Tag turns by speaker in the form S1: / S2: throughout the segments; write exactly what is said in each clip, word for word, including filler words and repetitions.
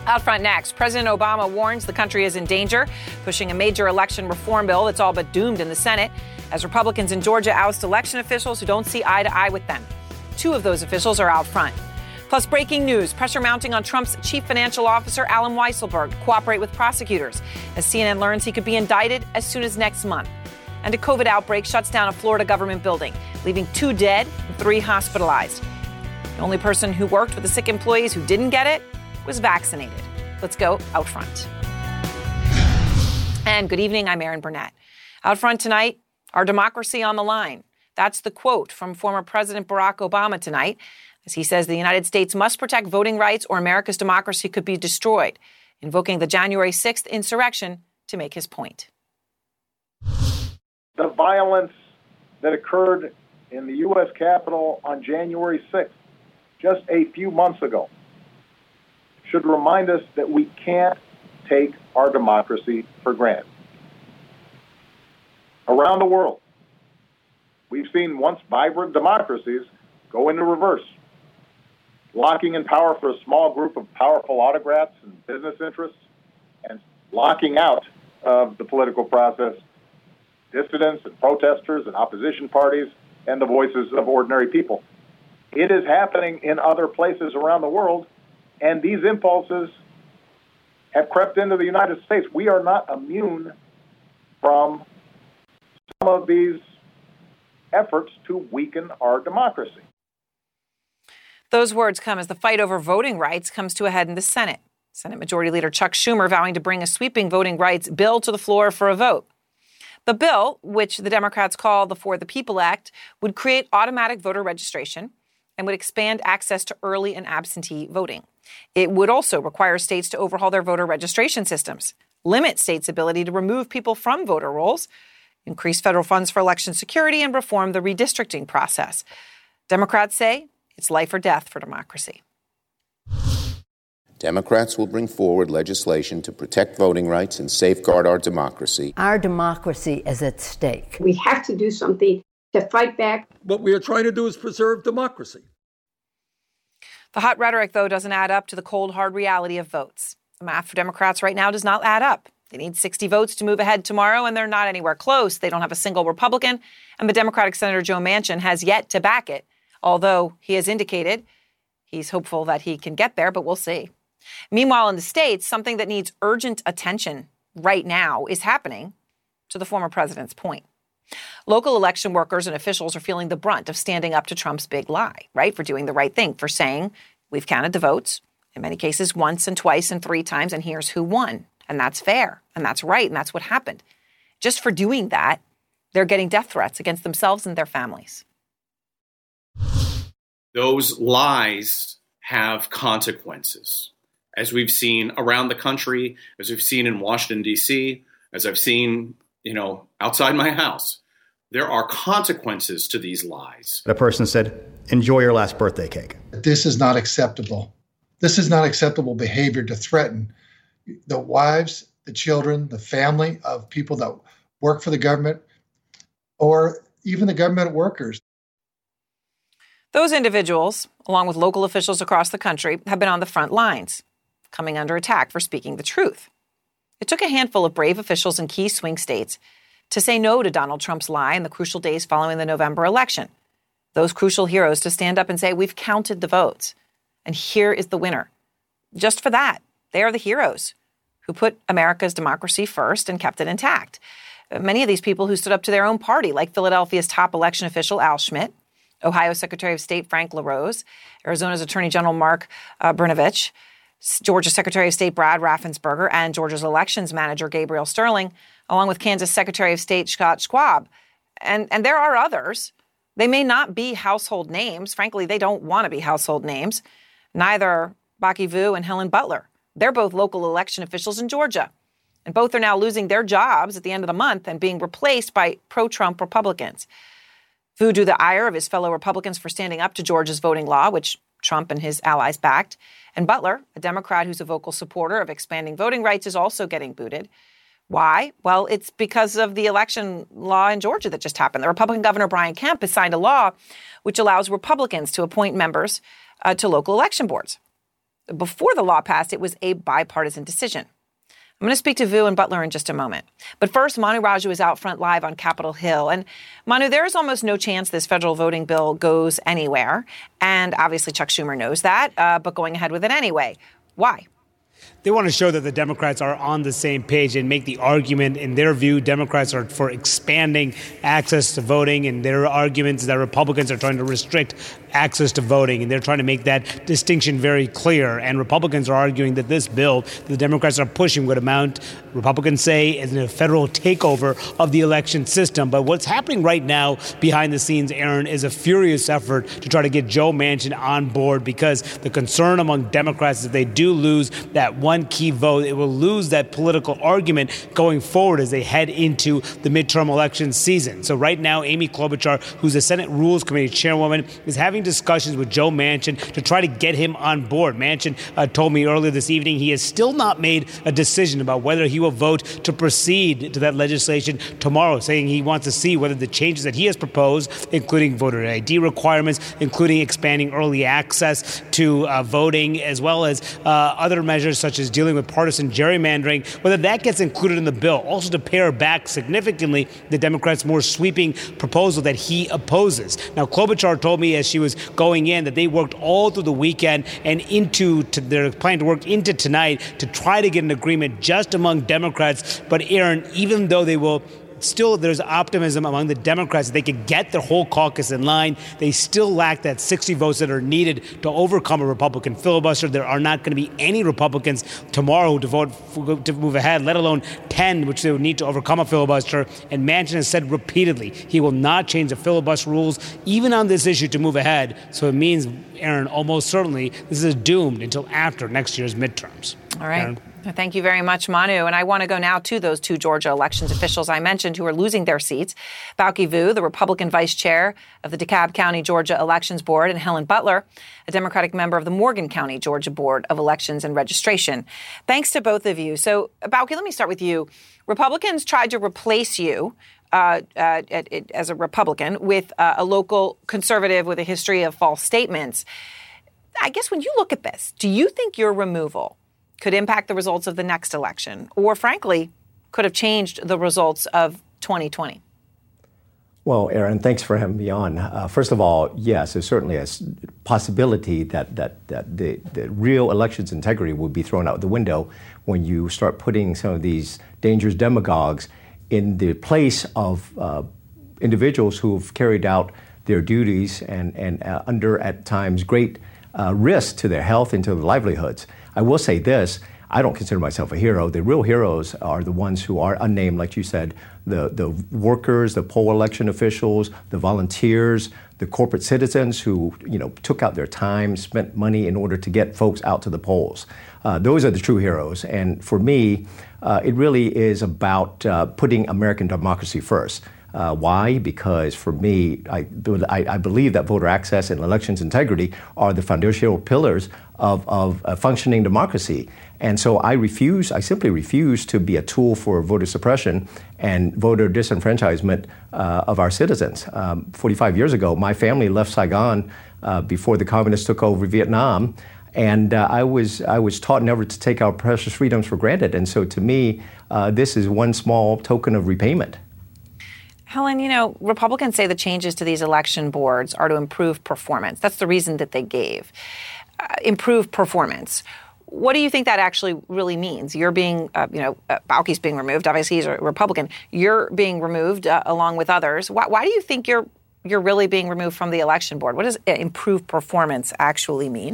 S1: Out front next, President Obama warns the country is in danger, pushing a major election reform bill that's all but doomed in the Senate, as Republicans in Georgia oust election officials who don't see eye to eye with them. Two of those officials are out front. Plus, breaking news, pressure mounting on Trump's chief financial officer, Alan Weisselberg, to cooperate with prosecutors, as C N N learns he could be indicted as soon as next month. And a COVID outbreak shuts down a Florida government building, leaving two dead and three hospitalized. The only person who worked with the sick employees who didn't get it was vaccinated. Let's go out front. And good evening, I'm Erin Burnett. Out front tonight, our democracy on the line. That's the quote from former President Barack Obama tonight, as he says the United States must protect voting rights or America's democracy could be destroyed, invoking the January sixth insurrection to make his point.
S2: The violence that occurred in the U S Capitol on January sixth, just a few months ago, should remind us that we can't take our democracy for granted. Around the world, we've seen once vibrant democracies go into reverse, locking in power for a small group of powerful autocrats and business interests, and locking out of the political process dissidents and protesters and opposition parties and the voices of ordinary people. It is happening in other places around the world, and these impulses have crept into the United States. We are not immune from some of these efforts to weaken our democracy.
S1: Those words come as the fight over voting rights comes to a head in the Senate. Senate Majority Leader Chuck Schumer vowing to bring a sweeping voting rights bill to the floor for a vote. The bill, which the Democrats call the For the People Act, would create automatic voter registration and would expand access to early and absentee voting. It would also require states to overhaul their voter registration systems, limit states' ability to remove people from voter rolls, increase federal funds for election security, and reform the redistricting process. Democrats say it's life or death for democracy.
S3: Democrats will bring forward legislation to protect voting rights and safeguard our democracy.
S4: Our democracy is at stake.
S5: We have to do something to fight back.
S6: What we are trying to do is preserve democracy.
S1: The hot rhetoric, though, doesn't add up to the cold, hard reality of votes. The math for Democrats right now does not add up. They need sixty votes to move ahead tomorrow, and they're not anywhere close. They don't have a single Republican, and the Democratic Senator Joe Manchin has yet to back it, although he has indicated he's hopeful that he can get there, but we'll see. Meanwhile, in the states, something that needs urgent attention right now is happening, to the former president's point. Local election workers and officials are feeling the brunt of standing up to Trump's big lie, right? For doing the right thing, for saying we've counted the votes, in many cases once and twice and three times, and here's who won. And that's fair, and that's right, and that's what happened. Just for doing that, they're getting death threats against themselves and their families.
S7: Those lies have consequences, as we've seen around the country, as we've seen in Washington, D C, as I've seen, you know, outside my house. There are consequences to these lies.
S8: A person said, enjoy your last birthday cake.
S9: This is not acceptable. This is not acceptable behavior to threaten the wives, the children, the family of people that work for the government, or even the government workers.
S1: Those individuals, along with local officials across the country, have been on the front lines, coming under attack for speaking the truth. It took a handful of brave officials in key swing states to say no to Donald Trump's lie in the crucial days following the November election. Those crucial heroes to stand up and say, we've counted the votes, and here is the winner. Just for that, they are the heroes who put America's democracy first and kept it intact. Many of these people who stood up to their own party, like Philadelphia's top election official, Al Schmidt, Ohio Secretary of State Frank LaRose, Arizona's Attorney General Mark uh, Brnovich, Georgia's Secretary of State Brad Raffensperger, and Georgia's elections manager Gabriel Sterling, along with Kansas Secretary of State Scott Schwab. And, and there are others. They may not be household names. Frankly, they don't want to be household names. Neither Baki Vu and Helen Butler. They're both local election officials in Georgia. And both are now losing their jobs at the end of the month and being replaced by pro-Trump Republicans. Vu drew the ire of his fellow Republicans for standing up to Georgia's voting law, which Trump and his allies backed. And Butler, a Democrat who's a vocal supporter of expanding voting rights, is also getting booted. Why? Well, it's because of the election law in Georgia that just happened. The Republican Governor Brian Kemp has signed a law which allows Republicans to appoint members uh, to local election boards. before the law passed, it was a bipartisan decision. I'm going to speak to Vu and Butler in just a moment. But first, Manu Raju is out front live on Capitol Hill. And Manu, there is almost no chance this federal voting bill goes anywhere. And obviously Chuck Schumer knows that, uh, but going ahead with it anyway. Why?
S10: They want to show that the Democrats are on the same page and make the argument, in their view, Democrats are for expanding access to voting, and their arguments that Republicans are trying to restrict access to voting, and they're trying to make that distinction very clear. And Republicans are arguing that this bill that the Democrats are pushing would amount, Republicans say, is a federal takeover of the election system. But what's happening right now behind the scenes, Aaron, is a furious effort to try to get Joe Manchin on board, because the concern among Democrats is if they do lose that one key vote, it will lose that political argument going forward as they head into the midterm election season. So right now, Amy Klobuchar, who's the Senate Rules Committee chairwoman, is having discussions with Joe Manchin to try to get him on board. Manchin uh, told me earlier this evening he has still not made a decision about whether he will vote to proceed to that legislation tomorrow, saying he wants to see whether the changes that he has proposed, including voter I D requirements, including expanding early access to uh, voting, as well as uh, other measures such as dealing with partisan gerrymandering, whether that gets included in the bill. Also to pare back significantly the Democrats' more sweeping proposal that he opposes. Now, Klobuchar told me as she was going in that they worked all through the weekend and into, to, they're planning to work into tonight to try to get an agreement just among Democrats. But Aaron, even though they will still, there's optimism among the Democrats that they could get their whole caucus in line, they still lack that sixty votes that are needed to overcome a Republican filibuster. There are not going to be any Republicans tomorrow to vote to move ahead, let alone ten, which they would need to overcome a filibuster. And Manchin has said repeatedly he will not change the filibuster rules, even on this issue, to move ahead. So it means, Aaron, almost certainly this is doomed until after next year's midterms.
S1: All right.
S10: Aaron?
S1: Thank you very much, Manu. And I want to go now to those two Georgia elections officials I mentioned who are losing their seats. Bauke Vu, the Republican vice chair of the DeKalb County, Georgia Elections Board, and Helen Butler, a Democratic member of the Morgan County, Georgia Board of Elections and Registration. Thanks to both of you. So, Bauke, let me start with you. Republicans tried to replace you Uh, uh, as a Republican with uh, a local conservative with a history of false statements. I guess when you look at this, do you think your removal could impact the results of the next election, or frankly, could have changed the results of twenty twenty?
S11: Well, Aaron, thanks for having me on. Uh, first of all, yes, there's certainly a possibility that that, that the, the real elections integrity will be thrown out the window when you start putting some of these dangerous demagogues in the place of uh, individuals who've carried out their duties and, and uh, under, at times, great uh, risk to their health and to their livelihoods. I will say this, I don't consider myself a hero. The real heroes are the ones who are unnamed, like you said, the, the workers, the poll election officials, the volunteers, the corporate citizens who, you know, took out their time, spent money in order to get folks out to the polls. Uh, those are the true heroes. And for me, uh, it really is about uh, putting American democracy first. Uh, why? Because for me, I, I, I believe that voter access and elections integrity are the foundational pillars of, of a functioning democracy. And so I refuse, I simply refuse to be a tool for voter suppression and voter disenfranchisement uh, of our citizens. Um, forty-five years ago, my family left Saigon uh, before the communists took over Vietnam. And uh, I was I was taught never to take our precious freedoms for granted. And so to me, uh, this is one small token of repayment.
S1: Helen, you know, Republicans say the changes to these election boards are to improve performance. That's the reason that they gave. Uh, improve performance. What do you think that actually really means? You're being, uh, you know, uh, Bauke's being removed. Obviously, he's a Republican. You're being removed uh, along with others. Why, why do you think you're you're really being removed from the election board? What does improved performance actually mean?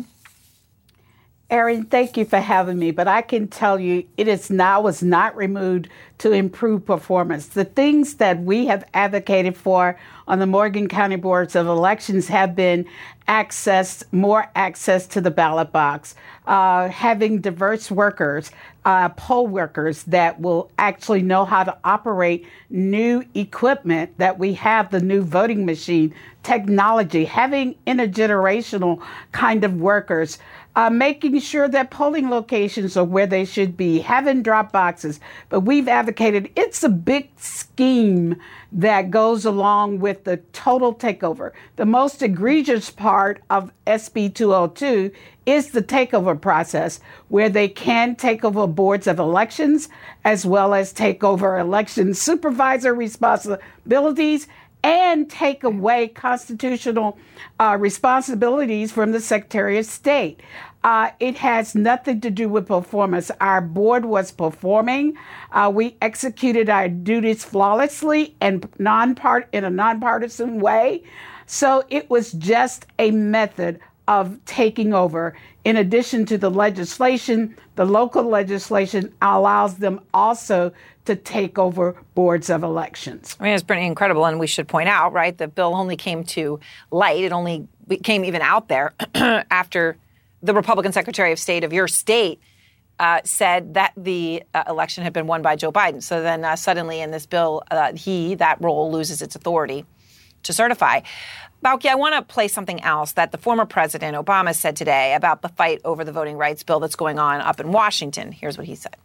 S12: Erin, thank you for having me, but I can tell you it is now was not removed to improve performance. The things that we have advocated for on the Morgan County Boards of Elections have been access, more access to the ballot box, uh, having diverse workers, uh, poll workers that will actually know how to operate new equipment, that we have the new voting machine, technology, having intergenerational kind of workers. uh, making sure that polling locations are where they should be, having drop boxes. But we've advocated it's a big scheme that goes along with the total takeover. The most egregious part of S B two oh two is the takeover process, where they can take over boards of elections as well as take over election supervisor responsibilities and take away constitutional uh, responsibilities from the Secretary of State. Uh, it has nothing to do with performance. Our board was performing. Uh, we executed our duties flawlessly and non-part in a nonpartisan way. So it was just a method of taking over. In addition to the legislation, the local legislation allows them also to take over boards of elections.
S1: I mean, it's pretty incredible. And we should point out, right, the bill only came to light. It only came even out there after the Republican Secretary of State of your state uh, said that the uh, election had been won by Joe Biden. So then uh, suddenly in this bill, uh, he, that role, loses its authority to certify. Bauke, I want to play something else that the former President Obama said today about the fight over the voting rights bill that's going on up in Washington. Here's what he said.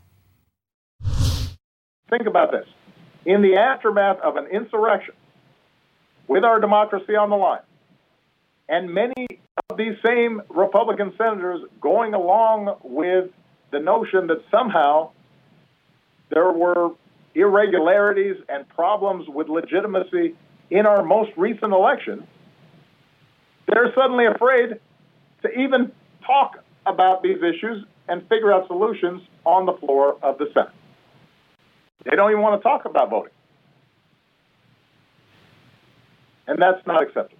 S2: Think about this. In the aftermath of an insurrection, with our democracy on the line, and many of these same Republican senators going along with the notion that somehow there were irregularities and problems with legitimacy in our most recent election, they're suddenly afraid to even talk about these issues and figure out solutions on the floor of the Senate. They don't even want to talk about voting. And that's not acceptable.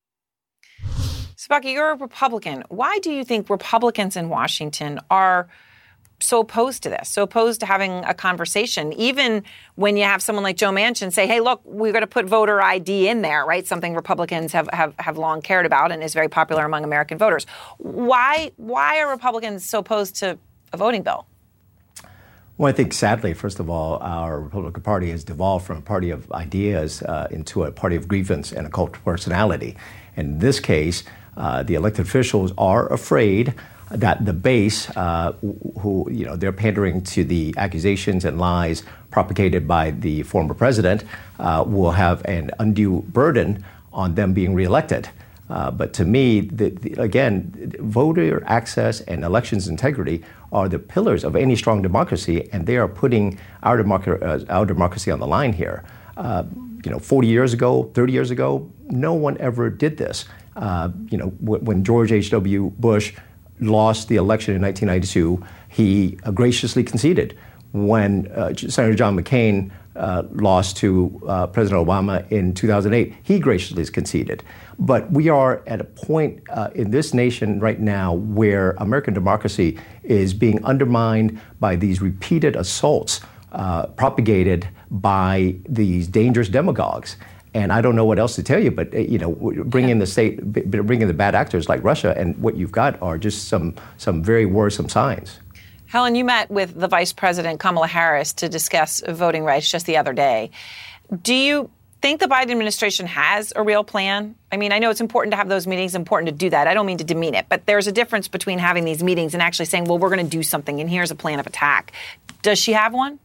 S1: Sparky, you're a Republican. Why do you think Republicans in Washington are so opposed to this, so opposed to having a conversation, even when you have someone like Joe Manchin say, hey, look, we're going to put voter I D in there, right? Something Republicans have, have, have long cared about and is very popular among American voters. Why, why are Republicans so opposed to a voting bill?
S11: Well, I think sadly, first of all, our Republican Party has devolved from a party of ideas uh, into a party of grievance and a cult of personality. In this case, uh, the elected officials are afraid that the base, uh, who, you know, they're pandering to the accusations and lies propagated by the former president, uh, will have an undue burden on them being reelected. Uh, but to me, the, the, again, voter access and elections integrity are the pillars of any strong democracy, and they are putting our, democ- uh, our democracy on the line here. Uh, you know, forty years ago, thirty years ago, no one ever did this. Uh, you know, w- when George H W. Bush lost the election in nineteen ninety-two, he uh, graciously conceded. When uh, Senator John McCain uh, lost to uh, President Obama in two thousand eight, he graciously conceded. But we are at a point uh, in this nation right now where American democracy is being undermined by these repeated assaults uh, propagated by these dangerous demagogues. And I don't know what else to tell you, but, you know, bring in the state, bring in the bad actors like Russia, and what you've got are just some some very worrisome signs.
S1: Helen, you met with the Vice President Kamala Harris to discuss voting rights just the other day. Do you think the Biden administration has a real plan? I mean, I know it's important to have those meetings, important to do that. I don't mean to demean it, but there's a difference between having these meetings and actually saying, well, we're going to do something, and here's a plan of attack. Does she have one?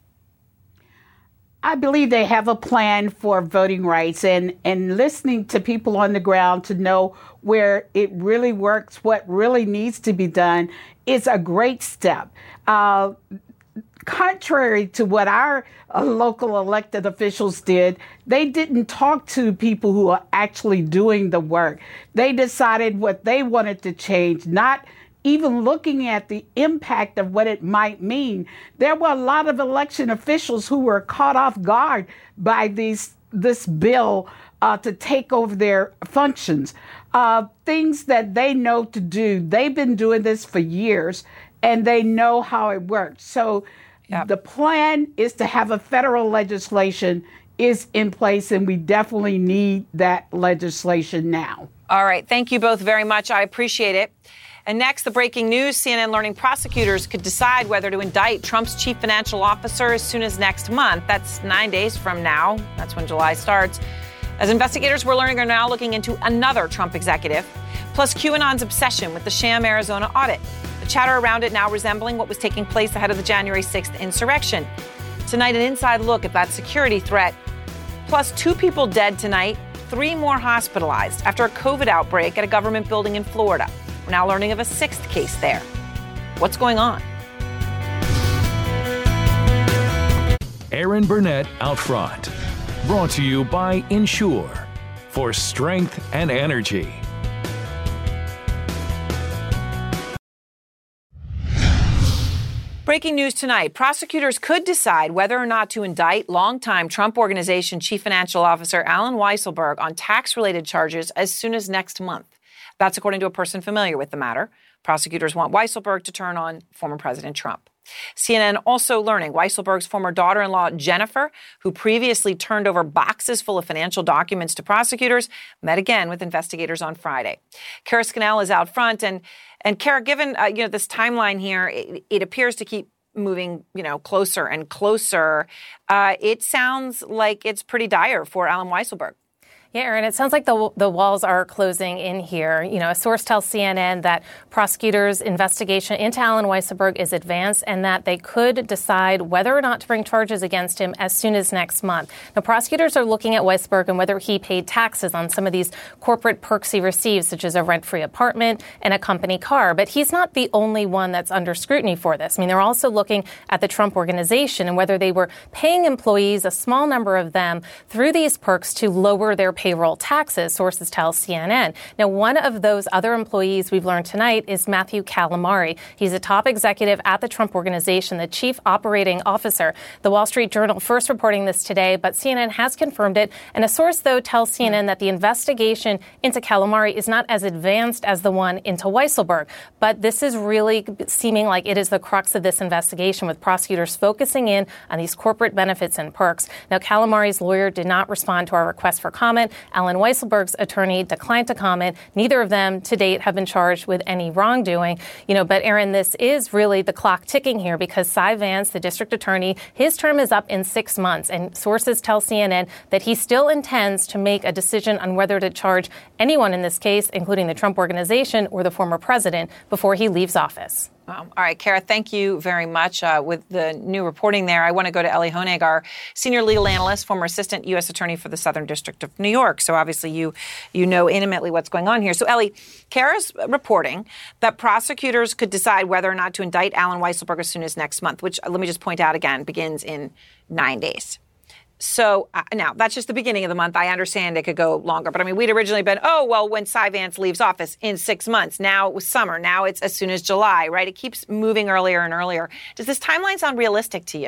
S12: I believe they have a plan for voting rights, and, and listening to people on the ground to know where it really works, what really needs to be done, is a great step. Uh, contrary to what our uh, local elected officials did, they didn't talk to people who are actually doing the work. They decided what they wanted to change, not even looking at the impact of what it might mean. There were a lot of election officials who were caught off guard by these this bill uh, to take over their functions. Uh, things that they know to do. They've been doing this for years, and they know how it works. So yep. The plan is to have a federal legislation is in place, and we definitely need that legislation now.
S1: All right. Thank you both very much. I appreciate it. And next, the breaking news, C N N learning prosecutors could decide whether to indict Trump's chief financial officer as soon as next month. That's nine days from now. That's when July starts. As investigators, we're learning, are now looking into another Trump executive. Plus, QAnon's obsession with the sham Arizona audit. The chatter around it now resembling what was taking place ahead of the January sixth insurrection. Tonight, an inside look at that security threat. Plus, two people dead tonight, three more hospitalized after a COVID outbreak at a government building in Florida. We're now learning of a sixth case there. What's going on?
S13: Erin Burnett Out Front. Brought to you by Ensure for strength and energy.
S1: Breaking news tonight. Prosecutors could decide whether or not to indict longtime Trump Organization Chief Financial Officer Allen Weisselberg on tax-related charges as soon as next month. That's according to a person familiar with the matter. Prosecutors want Weisselberg to turn on former President Trump. C N N also learning Weisselberg's former daughter-in-law, Jennifer, who previously turned over boxes full of financial documents to prosecutors, met again with investigators on Friday. Kara Scannell is out front. And, and Kara, given uh, you know this timeline here, it, it appears to keep moving you know, closer and closer. Uh, it sounds like it's pretty dire for Allen Weisselberg.
S14: Yeah, Erin, it sounds like the the walls are closing in here. You know, a source tells C N N that prosecutors' investigation into Allen Weisselberg is advanced and that they could decide whether or not to bring charges against him as soon as next month. Now, prosecutors are looking at Weisselberg and whether he paid taxes on some of these corporate perks he received, such as a rent-free apartment and a company car. But he's not the only one that's under scrutiny for this. I mean, they're also looking at the Trump Organization and whether they were paying employees, a small number of them, through these perks to lower their pay payroll taxes, sources tell C N N. Now, one of those other employees we've learned tonight is Matthew Calamari. He's a top executive at the Trump Organization, the chief operating officer. The Wall Street Journal first reporting this today, but C N N has confirmed it. And a source, though, tells C N N that the investigation into Calamari is not as advanced as the one into Weisselberg. But this is really seeming like it is the crux of this investigation, with prosecutors focusing in on these corporate benefits and perks. Now, Calamari's lawyer did not respond to our request for comment. Allen Weisselberg's attorney declined to comment. Neither of them to date have been charged with any wrongdoing. You know, but Erin, this is really the clock ticking here, because Cy Vance, the district attorney, his term is up in six months. And sources tell C N N that he still intends to make a decision on whether to charge anyone in this case, including the Trump Organization or the former president, before he leaves office.
S1: Wow. All right, Kara, thank you very much. Uh, with the new reporting there, I want to go to Elie Honig, our senior legal analyst, former assistant U S attorney for the Southern District of New York. So obviously you you know intimately what's going on here. So, Elie, Kara's reporting that prosecutors could decide whether or not to indict Allen Weisselberg as soon as next month, which, let me just point out again, begins in nine days. So uh, now that's just the beginning of the month. I understand it could go longer, but I mean, we'd originally been, oh, well, when Cy Vance leaves office in six months. Now it was summer. Now it's as soon as July, right? It keeps moving earlier and earlier. Does this timeline sound realistic to you?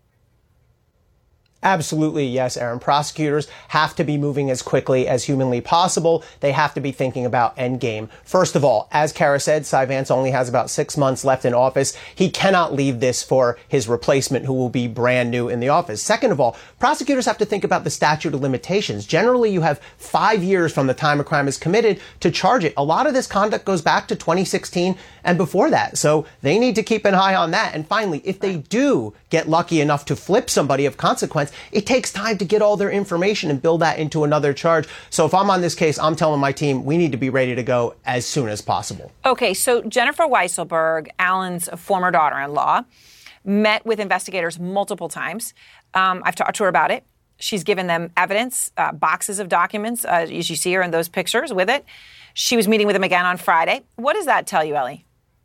S15: Absolutely, yes, Erin. Prosecutors have to be moving as quickly as humanly possible. They have to be thinking about endgame. First of all, as Kara said, Cy Vance only has about six months left in office. He cannot leave this for his replacement, who will be brand new in the office. Second of all, prosecutors have to think about the statute of limitations. Generally, you have five years from the time a crime is committed to charge it. A lot of this conduct goes back to twenty sixteen and before that. So they need to keep an eye on that. And finally, if they do get lucky enough to flip somebody of consequence, it takes time to get all their information and build that into another charge. So if I'm on this case, I'm telling my team we need to be ready to go as soon as possible.
S1: Okay, so Jennifer Weisselberg, Allen's former daughter-in-law, met with investigators multiple times. Um, I've talked to her about it. She's given them evidence, uh, boxes of documents, uh, as you see her in those pictures with it. She was meeting with them again on Friday. What does that tell you, Elie?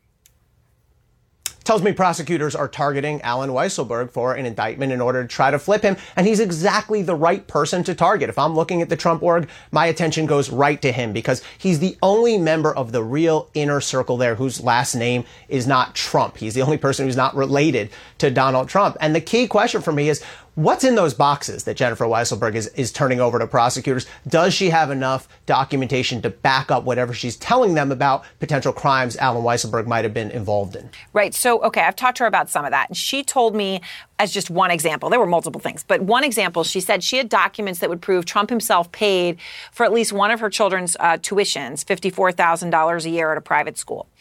S15: Tells me prosecutors are targeting Allen Weisselberg for an indictment in order to try to flip him. And he's exactly the right person to target. If I'm looking at the Trump org, my attention goes right to him, because he's the only member of the real inner circle there whose last name is not Trump. He's the only person who's not related to Donald Trump. And the key question for me is, what's in those boxes that Jennifer Weisselberg is, is turning over to prosecutors? Does she have enough documentation to back up whatever she's telling them about potential crimes Allen Weisselberg might have been involved in?
S1: Right. So, okay, I've talked to her about some of that. And she told me, as just one example, there were multiple things, but one example, she said she had documents that would prove Trump himself paid for at least one of her children's uh, tuitions, fifty-four thousand dollars a year at a private school.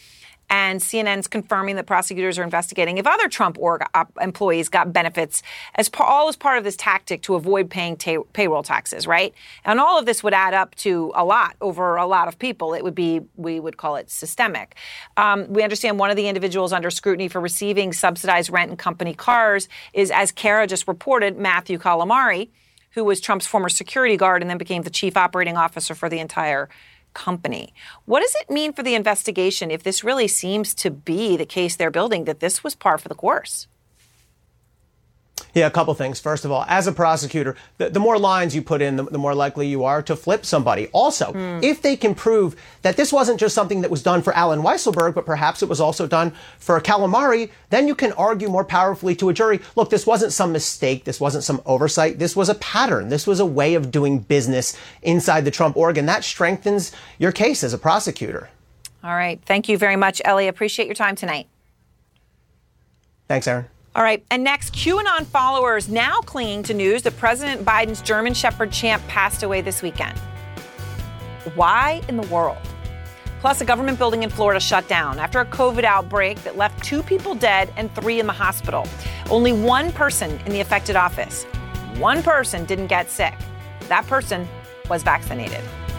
S1: And C N N's confirming that prosecutors are investigating if other Trump org op- employees got benefits as par- all as part of this tactic to avoid paying ta- payroll taxes, right? And all of this would add up to a lot over a lot of people. It would be, we would call it systemic. Um, we understand one of the individuals under scrutiny for receiving subsidized rent and company cars is, as Kara just reported, Matthew Calamari, who was Trump's former security guard and then became the chief operating officer for the entire company. What does it mean for the investigation if this really seems to be the case they're building, that this was par for the course?
S15: Yeah, a couple things. First of all, as a prosecutor, the, the more lines you put in, the, the more likely you are to flip somebody. Also, mm. if they can prove that this wasn't just something that was done for Allen Weisselberg, but perhaps it was also done for Calamari, then you can argue more powerfully to a jury, look, this wasn't some mistake. This wasn't some oversight. This was a pattern. This was a way of doing business inside the Trump org, and that strengthens your case as a prosecutor.
S1: All right. Thank you very much, Ellie. Appreciate your time tonight.
S15: Thanks, Aaron.
S1: All right. And next, QAnon followers now clinging to news that President Biden's German Shepherd Champ passed away this weekend. Why in the world? Plus, a government building in Florida shut down after a COVID outbreak that left two people dead and three in the hospital. Only one person in the affected office. One person didn't get sick. That person was vaccinated.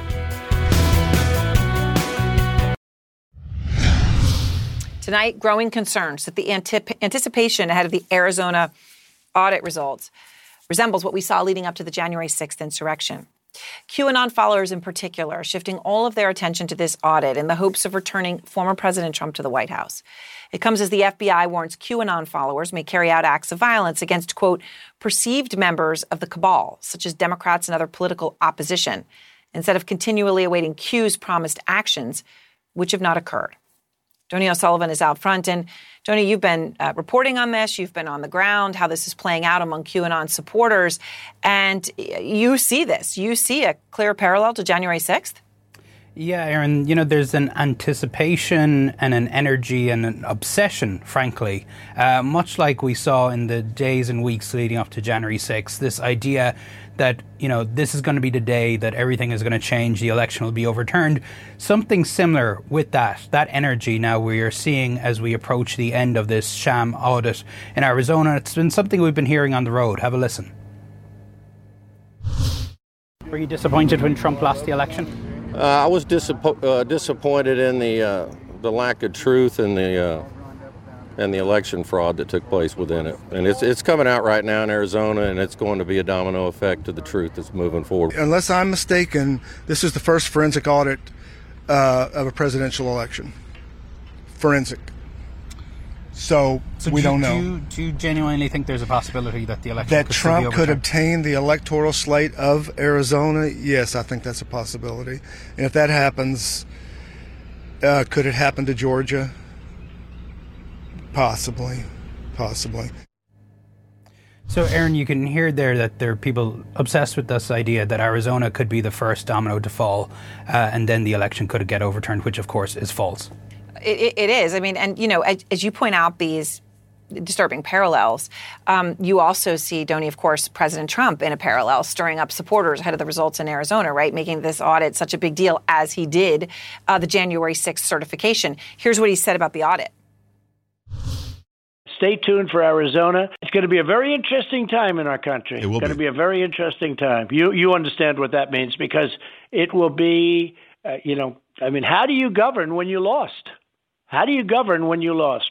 S1: Tonight, growing concerns that the antip- anticipation ahead of the Arizona audit results resembles what we saw leading up to the January sixth insurrection. QAnon followers in particular are shifting all of their attention to this audit in the hopes of returning former President Trump to the White House. It comes as the F B I warns QAnon followers may carry out acts of violence against, quote, perceived members of the cabal, such as Democrats and other political opposition, instead of continually awaiting Q's promised actions, which have not occurred. Donie O'Sullivan is out front. And Donie, you've been uh, reporting on this. You've been on the ground, how this is playing out among QAnon supporters. And you see this. You see a clear parallel to January sixth?
S16: Yeah, Aaron, you know, there's an anticipation and an energy and an obsession, frankly, uh, much like we saw in the days and weeks leading up to January sixth, this idea that, you know, this is going to be the day that everything is going to change, the election will be overturned. Something similar with that, that energy now we are seeing as we approach the end of this sham audit in Arizona. It's been something we've been hearing on the road. Have a listen.
S17: Were you disappointed when Trump lost the election?
S18: Uh, I was disappo- uh, disappointed in the uh, the lack of truth and the uh, and the election fraud that took place within it. And it's it's coming out right now in Arizona, and it's going to be a domino effect to the truth that's moving forward.
S19: Unless I'm mistaken, this is the first forensic audit uh, of a presidential election. Forensic. So,
S17: so
S19: we
S17: do,
S19: don't know.
S17: Do you, do you genuinely think there's a possibility that the election
S19: that
S17: could
S19: Trump
S17: be
S19: could obtain the electoral slate of Arizona? Yes, I think that's a possibility. And if that happens, uh, could it happen to Georgia? Possibly, possibly.
S16: So, Aaron, you can hear there that there are people obsessed with this idea that Arizona could be the first domino to fall, uh, and then the election could get overturned, which, of course, is false.
S1: It, it is. I mean, and, you know, as, as you point out these disturbing parallels, um, you also see, Donie, of course, President Trump in a parallel, stirring up supporters ahead of the results in Arizona, right, making this audit such a big deal as he did uh, the January sixth certification. Here's what he said about the audit.
S20: Stay tuned for Arizona. It's going to be a very interesting time in our country.
S21: It will
S20: it's going
S21: be.
S20: to be a very interesting time. You you understand what that means, because it will be, uh, you know, I mean, how do you govern when you lost? How do you govern when you lost?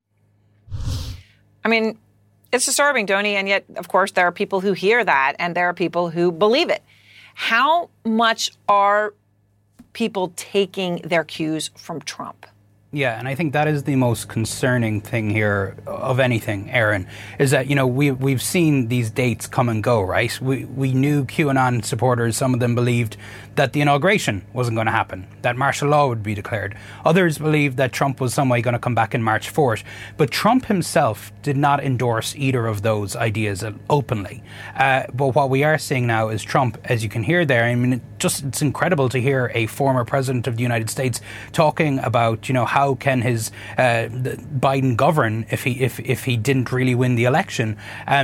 S1: I mean, it's disturbing, Donie, and yet, of course, there are people who hear that, and there are people who believe it. How much are people taking their cues from Trump?
S16: Yeah, and I think that is the most concerning thing here of anything, Aaron, is that, you know, we, we've seen these dates come and go, right? We we knew QAnon supporters, some of them believed that the inauguration wasn't going to happen, that martial law would be declared. Others believed that Trump was some way going to come back and march for it. But Trump himself did not endorse either of those ideas openly. Uh, but what we are seeing now is Trump, as you can hear there, I mean, it just it's incredible to hear a former president of the United States talking about, you know, how How can his uh, Biden govern if he if if he didn't really win the election? Um,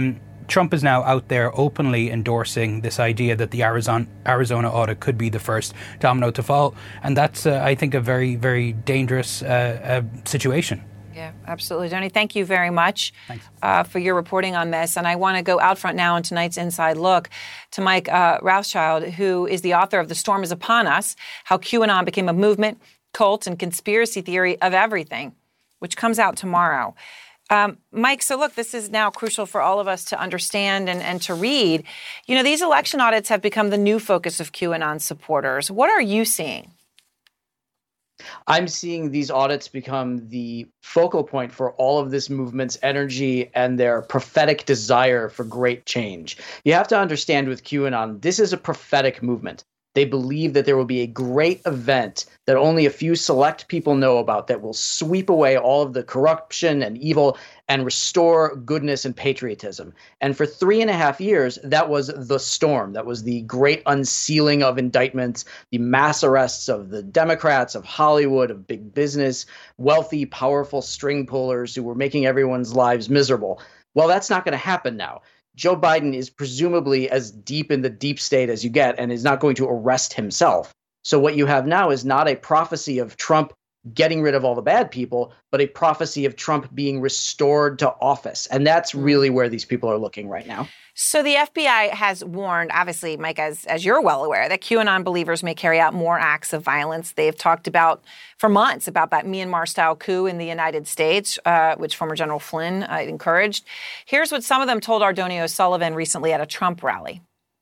S16: Trump is now out there openly endorsing this idea that the Arizona, Arizona audit could be the first domino to fall. And that's, uh, I think, a very, very dangerous uh, uh, situation.
S1: Yeah, absolutely. Tony, thank you very much uh, for your reporting on this. And I want to go out front now on tonight's Inside Look to Mike uh, Rothschild, who is the author of The Storm is Upon Us, How QAnon Became a Movement, Cult, and Conspiracy Theory of Everything, which comes out tomorrow. Um, Mike, so look, this is now crucial for all of us to understand and, and to read. You know, these election audits have become the new focus of QAnon supporters. What are you seeing?
S21: I'm seeing these audits become the focal point for all of this movement's energy and their prophetic desire for great change. You have to understand with QAnon, this is a prophetic movement. They believe that there will be a great event that only a few select people know about that will sweep away all of the corruption and evil and restore goodness and patriotism. And for three and a half years, that was the storm. That was the great unsealing of indictments, the mass arrests of the Democrats, of Hollywood, of big business, wealthy, powerful string pullers who were making everyone's lives miserable. Well, that's not going to happen now. Joe Biden is presumably as deep in the deep state as you get and is not going to arrest himself. So what you have now is not a prophecy of Trump getting rid of all the bad people, but a prophecy of Trump being restored to office. And that's really where these people are looking right now.
S1: So the F B I has warned, obviously, Mike, as, as you're well aware, that QAnon believers may carry out more acts of violence. They've talked about for months about that Myanmar-style coup in the United States, uh, which former General Flynn uh, encouraged. Here's what some of them told Ardoni O'Sullivan recently at a Trump rally.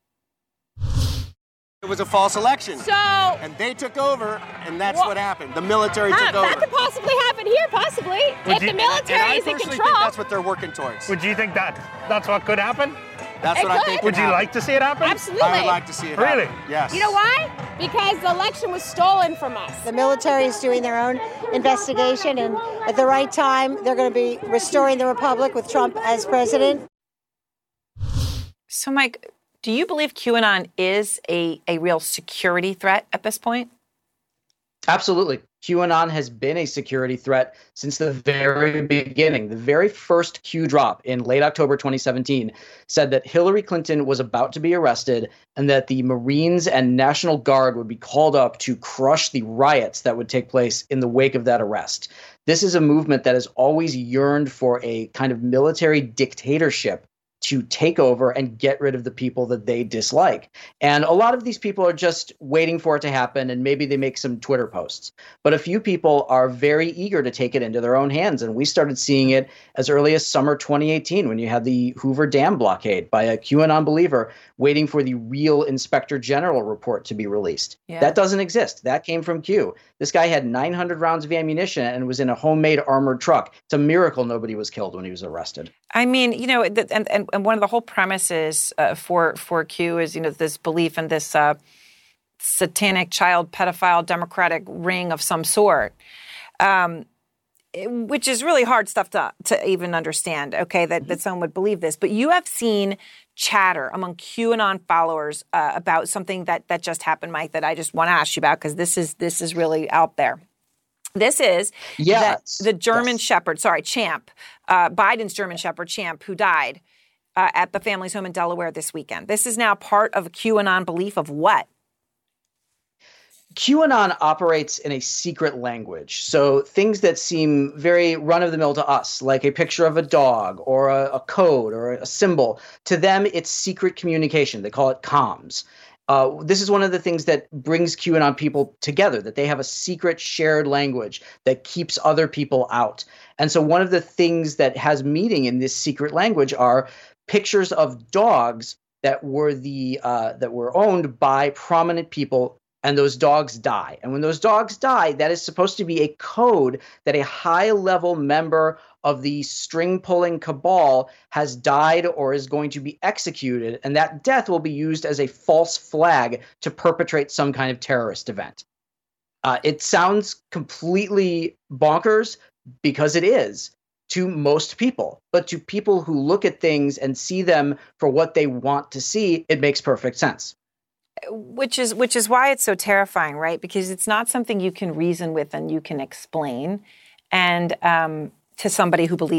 S22: It was a false election.
S23: So,
S22: and they took over, and that's
S23: well,
S22: what happened. The military
S23: huh,
S22: took over.
S23: That could possibly happen here, possibly.
S22: Would
S23: if
S22: you,
S23: the military
S22: and, and
S23: is in
S22: I personally
S23: control.
S22: think that's what they're working towards.
S17: Would you think that that's what could happen?
S22: That's
S23: it
S22: what
S23: could.
S22: I think.
S17: Would you
S22: happen.
S17: like to see it happen?
S23: Absolutely.
S22: I would like to see it
S17: really?
S22: happen. Yes.
S23: You know why? Because the election was stolen from us.
S24: The military is doing their own investigation, and at the right time, they're going to be restoring the republic with Trump as president.
S1: So, Mike, do you believe QAnon is a, a real security threat at this point?
S21: Absolutely. QAnon has been a security threat since the very beginning. The very first Q drop in late October twenty seventeen said that Hillary Clinton was about to be arrested and that the Marines and National Guard would be called up to crush the riots that would take place in the wake of that arrest. This is a movement that has always yearned for a kind of military dictatorship to take over and get rid of the people that they dislike. And a lot of these people are just waiting for it to happen, and maybe they make some Twitter posts. But a few people are very eager to take it into their own hands, and we started seeing it as early as summer twenty eighteen when you had the Hoover Dam blockade by a QAnon believer waiting for the real Inspector General report to be released. Yeah. That doesn't exist. That came from Q. This guy had nine hundred rounds of ammunition and was in a homemade armored truck. It's a miracle nobody was killed when he was arrested.
S1: I mean, you know, and, and, and one of the whole premises uh, for for Q is, you know, this belief in this uh, satanic child pedophile democratic ring of some sort, um, which is really hard stuff to to even understand. Okay, that, that someone would believe this, but you have seen chatter among QAnon followers uh, about something that that just happened, Mike, that I just want to ask you about because this is this is really out there. This is
S21: yes.
S1: the, the German
S21: yes.
S1: Shepherd, sorry, Champ, uh, Biden's German Shepherd, Champ, who died uh, at the family's home in Delaware this weekend. This is now part of a QAnon belief of what?
S21: QAnon operates in a secret language. So things that seem very run-of-the-mill to us, like a picture of a dog or a, a code or a symbol, to them it's secret communication. They call it comms. Uh, this is one of the things that brings QAnon people together, that they have a secret shared language that keeps other people out. And so one of the things that has meaning in this secret language are pictures of dogs that were the uh, that were owned by prominent people, and those dogs die. And when those dogs die, that is supposed to be a code that a high-level member of the string-pulling cabal has died or is going to be executed, and that death will be used as a false flag to perpetrate some kind of terrorist event. Uh, it sounds completely bonkers because it is to most people, but to people who look at things and see them for what they want to see, it makes perfect sense.
S1: Which is which is why it's so terrifying, right? Because it's not something you can reason with and you can explain, and um, to somebody who believes it,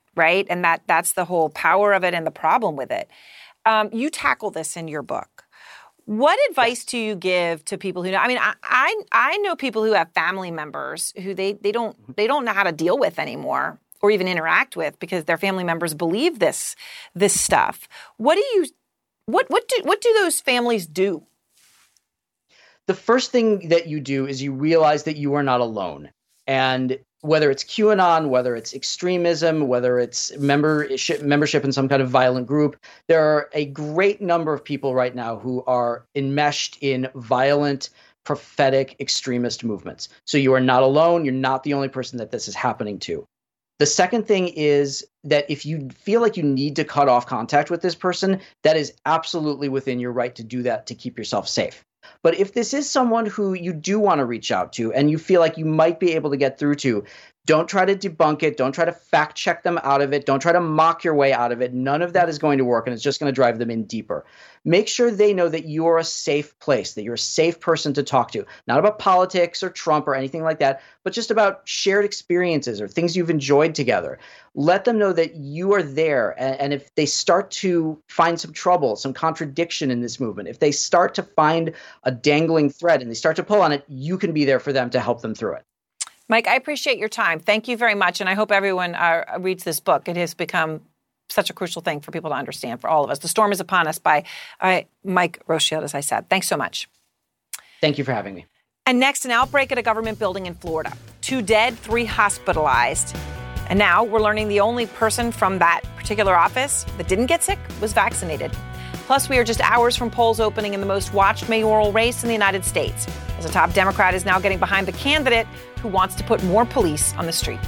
S1: right? And that that's the whole power of it and the problem with it. Um, you tackle this in your book. What advice do you give to people who know? I mean, I, I I know people who have family members who they they don't they don't know how to deal with anymore or even interact with because their family members believe this this stuff. What do you what what do what do those families do?
S21: The first thing that you do is you realize that you are not alone. And whether it's QAnon, whether it's extremism, whether it's membership, membership in some kind of violent group, there are a great number of people right now who are enmeshed in violent, prophetic, extremist movements. So you are not alone. You're not the only person that this is happening to. The second thing is that if you feel like you need to cut off contact with this person, that is absolutely within your right to do that to keep yourself safe. But if this is someone who you do want to reach out to and you feel like you might be able to get through to, don't try to debunk it. Don't try to fact check them out of it. Don't try to mock your way out of it. None of that is going to work, and it's just going to drive them in deeper. Make sure they know that you're a safe place, that you're a safe person to talk to. Not about politics or Trump or anything like that, but just about shared experiences or things you've enjoyed together. Let them know that you are there. And, and if they start to find some trouble, some contradiction in this movement, if they start to find a dangling thread and they start to pull on it, you can be there for them to help them through it.
S1: Mike, I appreciate your time. Thank you very much. And I hope everyone uh, reads this book. It has become such a crucial thing for people to understand, for all of us. The Storm is Upon Us by uh, Mike Roschild, as I said. Thanks so much.
S21: Thank you for having me.
S1: And next, an outbreak at a government building in Florida. Two dead, three hospitalized. And now we're learning the only person from that particular office that didn't get sick was vaccinated. Plus, we are just hours from polls opening in the most watched mayoral race in the United States, as a top Democrat is now getting behind the candidate who wants to put more police on the street.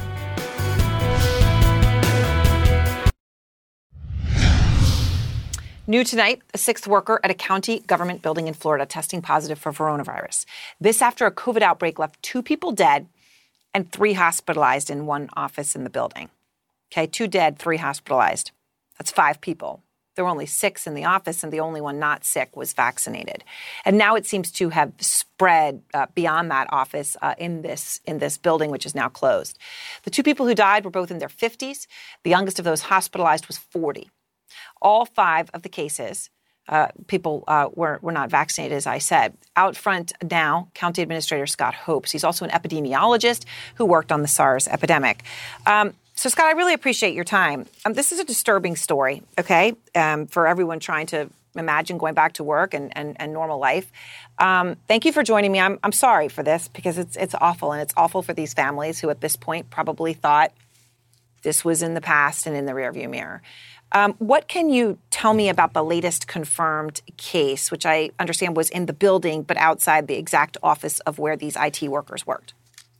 S1: New tonight, a sixth worker at a county government building in Florida testing positive for coronavirus. This after a COVID outbreak left two people dead and three hospitalized in one office in the building. Okay, two dead, three hospitalized. That's five people. There were only six in the office, and the only one not sick was vaccinated. And now it seems to have spread uh, beyond that office uh, in this in this building, which is now closed. The two people who died were both in their fifties. The youngest of those hospitalized was forty. All five of the cases, uh, people uh, were, were not vaccinated, as I said. Out front now, County Administrator Scott Hopes. He's also an epidemiologist who worked on the SARS epidemic. Um, So, Scott, I really appreciate your time. Um, this is a disturbing story, okay, um, for everyone trying to imagine going back to work and, and, and normal life. Um, thank you for joining me. I'm, I'm sorry for this because it's it's awful, and it's awful for these families who at this point probably thought this was in the past and in the rearview mirror. Um, what can you tell me about the latest confirmed case, which I understand was in the building but outside the exact office of where these I T workers worked?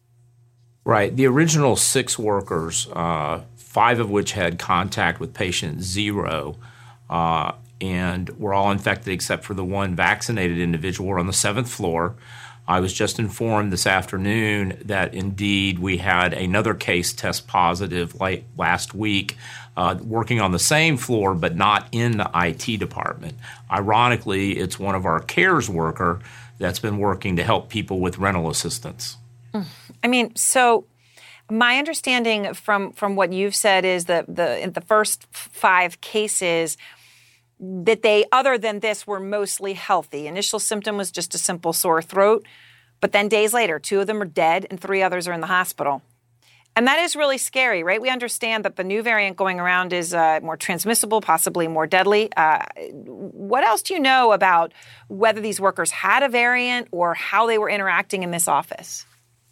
S3: Right. The original six workers, uh, five of which had contact with patient zero, uh, and were all infected except for the one vaccinated individual. We're on the seventh floor. I was just informed this afternoon that indeed we had another case test positive late last week, uh, working on the same floor but not in the I T department. Ironically, it's one of our CARES worker that's been working to help people with rental assistance.
S1: I mean, so my understanding from, from what you've said is that the in the first five cases that they, other than this, were mostly healthy. Initial symptom was just a simple sore throat, but then days later, two of them are dead and three others are in the hospital. And that is really scary, right? We understand that the new variant going around is uh, more transmissible, possibly more deadly. Uh, what else do you know about whether these workers had a variant or how they were interacting in this office?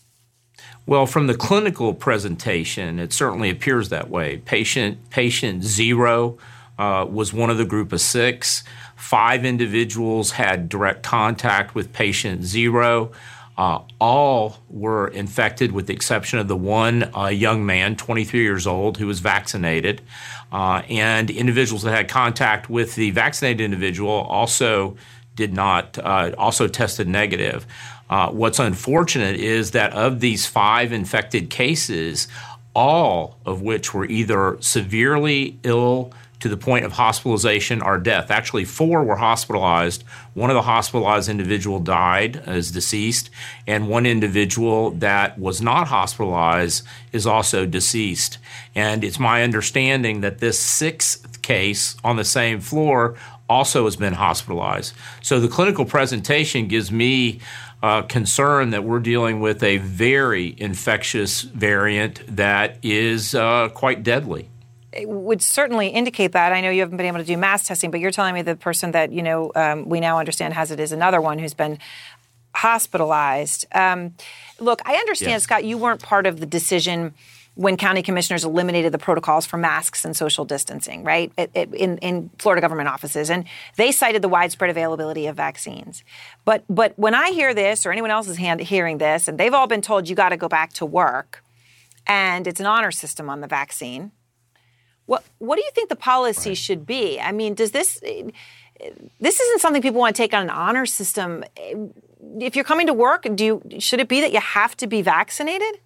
S3: Well, from the clinical presentation, it certainly appears that way. Patient patient zero uh, was one of the group of six. Five individuals had direct contact with patient zero. Uh, all were infected with the exception of the one uh, young man, twenty-three years old, who was vaccinated. Uh, and individuals that had contact with the vaccinated individual also did not, uh, also tested negative. Uh, what's unfortunate is that of these five infected cases, all of which were either severely ill to the point of hospitalization or death. Actually, four were hospitalized. One of the hospitalized individual died, is deceased, and one individual that was not hospitalized is also deceased. And it's my understanding that this sixth case on the same floor also has been hospitalized. So the clinical presentation gives me uh, concern that we're dealing with a very infectious variant that is uh, quite deadly.
S1: It would certainly indicate that. I know you haven't been able to do mass testing, but you're telling me the person that, you know, um, we now understand has it is another one who's been hospitalized. Um, look, I understand, yes. Scott, you weren't part of the decision when county commissioners eliminated the protocols for masks and social distancing, right, it, it, in, in Florida government offices. And they cited the widespread availability of vaccines. But but when I hear this, or anyone else is hand, hearing this, and they've all been told you got to go back to work, and it's an honor system on the vaccine, what what do you think the policy should be? I mean, does this this isn't something people want to take on an honor system. If you're coming to work, do you should it be that you have to be vaccinated?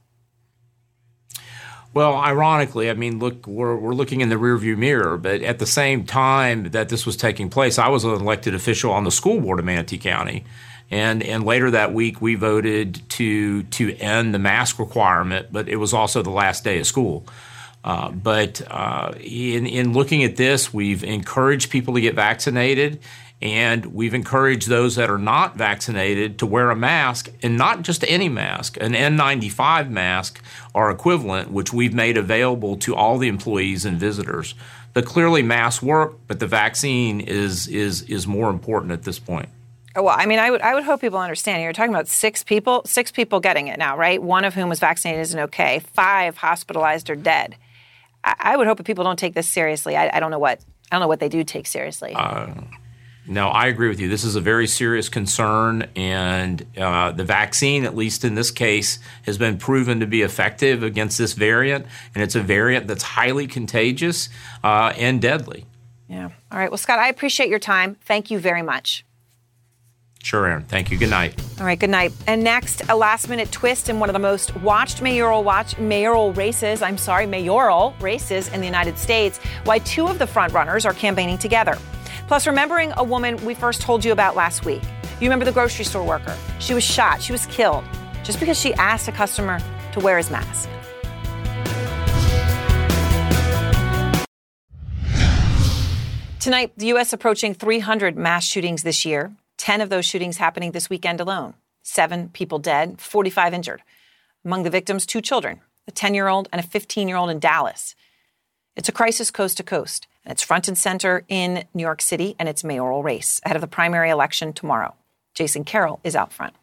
S3: Well, ironically, I mean, look, we're we're looking in the rearview mirror, but at the same time that this was taking place, I was an elected official on the school board of Manatee County, and and later that week we voted to to end the mask requirement, but it was also the last day of school. Uh, but uh, in in looking at this, we've encouraged people to get vaccinated. And we've encouraged those that are not vaccinated to wear a mask, and not just any mask, an N ninety-five mask or equivalent, which we've made available to all the employees and visitors. But clearly masks work, but the vaccine is is is more important at this point.
S1: Well, I mean, I would I would hope people understand. You're talking about six people, six people getting it now, right? One of whom was vaccinated isn't okay. Five hospitalized or dead. I, I would hope that people don't take this seriously. I, I don't know what I don't know what they do take seriously.
S3: Uh, No, I agree with you. This is a very serious concern, and uh, the vaccine, at least in this case, has been proven to be effective against this variant, and it's a variant that's highly contagious uh, and deadly.
S1: Yeah. All right. Well, Scott, I appreciate your time. Thank you very much.
S3: Sure, Aaron. Thank you. Good night.
S1: All right. Good night. And next, a last-minute twist in one of the most watched mayoral watch mayoral races. I'm sorry, mayoral races in the United States. Why two of the frontrunners are campaigning together. Plus, remembering a woman we first told you about last week. You remember the grocery store worker. She was shot. She was killed just because she asked a customer to wear his mask. Tonight, the U S approaching three hundred mass shootings this year. ten of those shootings happening this weekend alone. Seven people dead, forty-five injured. Among the victims, two children, a ten-year-old and a fifteen-year-old in Dallas. It's a crisis coast to coast. And it's front and center in New York City and its mayoral race ahead of the primary election tomorrow. Jason Carroll is out front.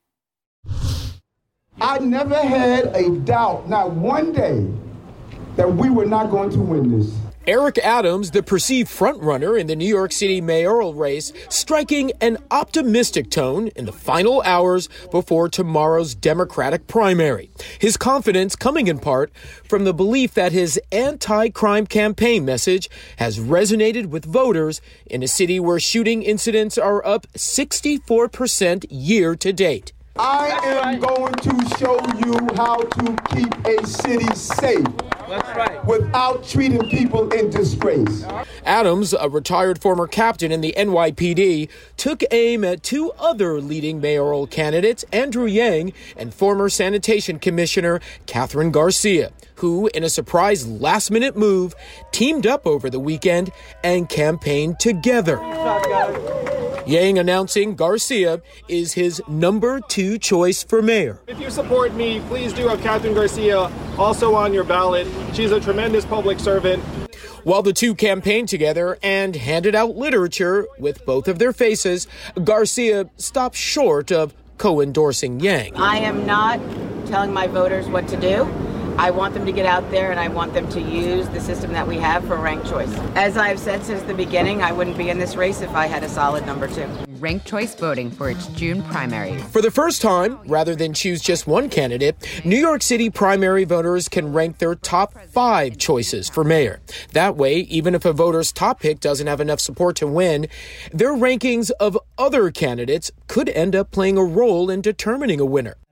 S4: I never had a doubt, not one day, that we were not going to win this.
S5: Eric Adams, the perceived frontrunner in the New York City mayoral race, striking an optimistic tone in the final hours before tomorrow's Democratic primary. His confidence coming in part from the belief that his anti-crime campaign message has resonated with voters in a city where shooting incidents are up sixty-four percent year to date.
S4: I am going to show you how to keep a city safe. That's right. Without treating people in disgrace.
S5: Adams, a retired former captain in the N Y P D, took aim at two other leading mayoral candidates, Andrew Yang and former sanitation commissioner Catherine Garcia, who, in a surprise last-minute move, teamed up over the weekend and campaigned together. Yang announcing Garcia is his number two choice for mayor.
S6: If you support me, please do have Catherine Garcia also on your ballot. She's a tremendous public servant.
S5: While the two campaigned together and handed out literature with both of their faces, Garcia stopped short of co-endorsing Yang.
S7: I am not telling my voters what to do. I want them to get out there and I want them to use the system that we have for ranked choice. As I've said since the beginning, I wouldn't be in this race if I had a solid number two.
S25: Ranked choice voting for its June primary.
S5: For the first time, rather than choose just one candidate, New York City primary voters can rank their top five choices for mayor. That way, even if a voter's top pick doesn't have enough support to win, their rankings of other candidates could end up playing a role in determining a winner.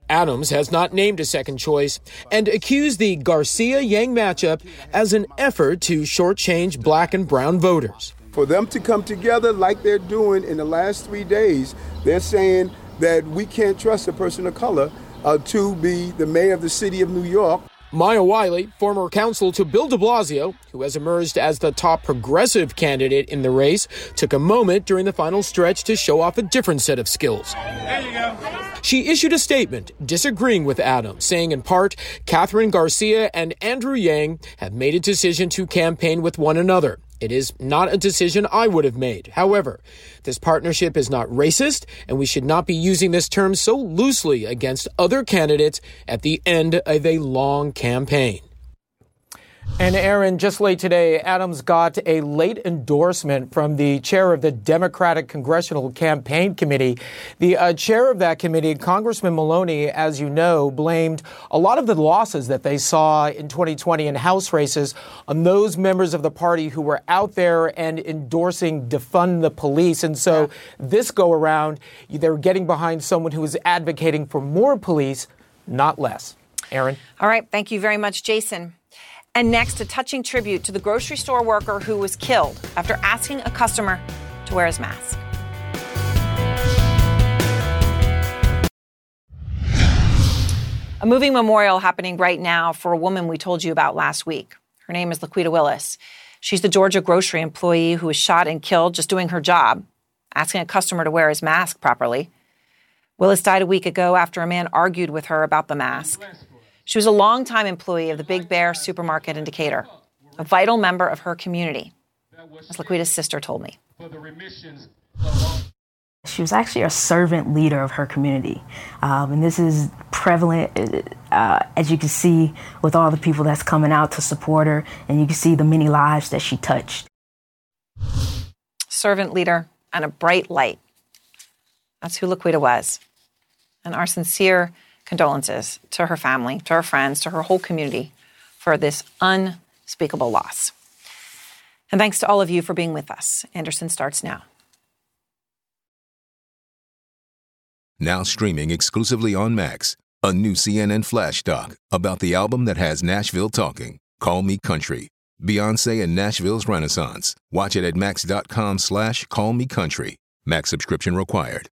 S5: Adams has not named a second choice and accused the Garcia-Yang matchup as an effort to shortchange black and brown voters.
S4: For them to come together like they're doing in the last three days, they're saying that we can't trust a person of color uh, to be the mayor of the city of New York.
S5: Maya Wiley, former counsel to Bill de Blasio, who has emerged as the top progressive candidate in the race, took a moment during the final stretch to show off a different set of skills.
S2: There you go.
S5: She issued a statement disagreeing with Adams, saying in part, Catherine Garcia and Andrew Yang have made a decision to campaign with one another. It is not a decision I would have made. However, this partnership is not racist, and we should not be using this term so loosely against other candidates at the end of a long campaign.
S15: And Aaron, just late today, Adams got a late endorsement from the chair of the Democratic Congressional Campaign Committee. The uh, chair of that committee, Congressman Maloney, as you know, blamed a lot of the losses that they saw in twenty twenty in House races on those members of the party who were out there and endorsing defund the police. And so yeah. this go around, they're getting behind someone who is advocating for more police, not less. Aaron?
S1: All right. Thank you very much, Jason. And next, a touching tribute to the grocery store worker who was killed after asking a customer to wear his mask. A moving memorial happening right now for a woman we told you about last week. Her name is Laquita Willis. She's the Georgia grocery employee who was shot and killed just doing her job, asking a customer to wear his mask properly. Willis died a week ago after a man argued with her about the mask. She was a longtime employee of the Big Bear supermarket in Decatur, a vital member of her community, as Laquita's sister told me.
S8: She was actually a servant leader of her community. Um, and this is prevalent, uh, as you can see, with all the people that's coming out to support her, and you can see the many lives that she touched.
S1: Servant leader and a bright light. That's who Laquita was. And our sincere condolences to her family, to her friends, to her whole community for this unspeakable loss. And thanks to all of you for being with us. Anderson starts now.
S9: Now streaming exclusively on Max, a new C N N Flash doc about the album that has Nashville talking, Call Me Country, Beyonce and Nashville's Renaissance. Watch it at max.com slash call me country. Max subscription required.